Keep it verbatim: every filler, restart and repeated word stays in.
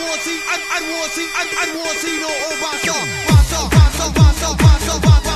want see, I, I want see, I, I want see no over. Paso, paso, paso, paso, paso, paso.